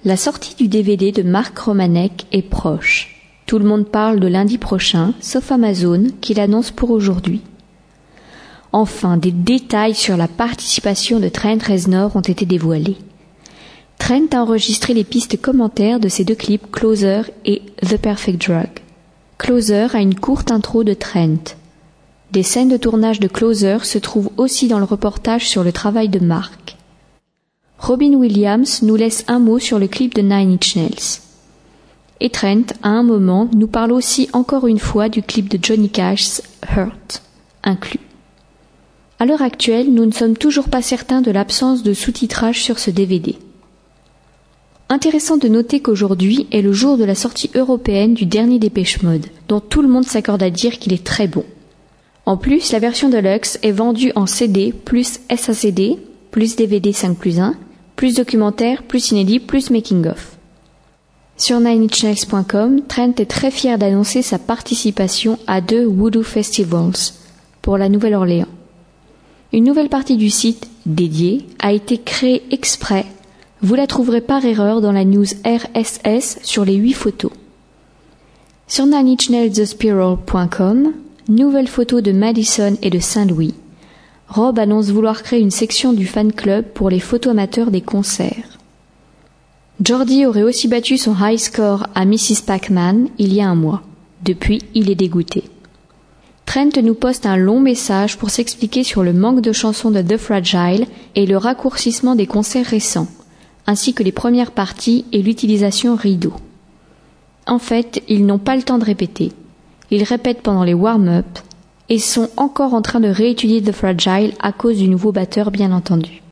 La sortie du DVD de Mark Romanek est proche. Tout le monde parle de lundi prochain, sauf Amazon, qui l'annonce pour aujourd'hui. Enfin, des détails sur la participation de Trent Reznor ont été dévoilés. Trent a enregistré les pistes commentaires de ses deux clips Closer et The Perfect Drug. Closer a une courte intro de Trent. Des scènes de tournage de Closer se trouvent aussi dans le reportage sur le travail de Mark. Robin Williams nous laisse un mot sur le clip de Nine Inch Nails. Et Trent, à un moment, nous parle aussi encore une fois du clip de Johnny Cash's Hurt, inclus. À l'heure actuelle, nous ne sommes toujours pas certains de l'absence de sous-titrage sur ce DVD. Intéressant de noter qu'aujourd'hui est le jour de la sortie européenne du dernier Dépêche Mode, dont tout le monde s'accorde à dire qu'il est très bon. En plus, la version Deluxe est vendue en CD plus SACD, plus DVD 5+1, plus documentaire, plus inédit, plus making-of. Sur nineinchnails.com, Trent est très fier d'annoncer sa participation à 2 Voodoo Festivals pour la Nouvelle-Orléans. Une nouvelle partie du site, dédiée, a été créée exprès. Vous la trouverez par erreur dans la news RSS sur les 8 photos. Sur nineinchnailsthespiral.com, nouvelle photo de Madison et de Saint-Louis. Rob annonce vouloir créer une section du fan club pour les photo-amateurs des concerts. Jordi aurait aussi battu son high score à Mrs. Pac-Man il y a un mois. Depuis, il est dégoûté. Trent nous poste un long message pour s'expliquer sur le manque de chansons de The Fragile et le raccourcissement des concerts récents, ainsi que les premières parties et l'utilisation rideau. En fait, ils n'ont pas le temps de répéter. Ils répètent pendant les warm-up et sont encore en train de réétudier The Fragile à cause du nouveau batteur bien entendu.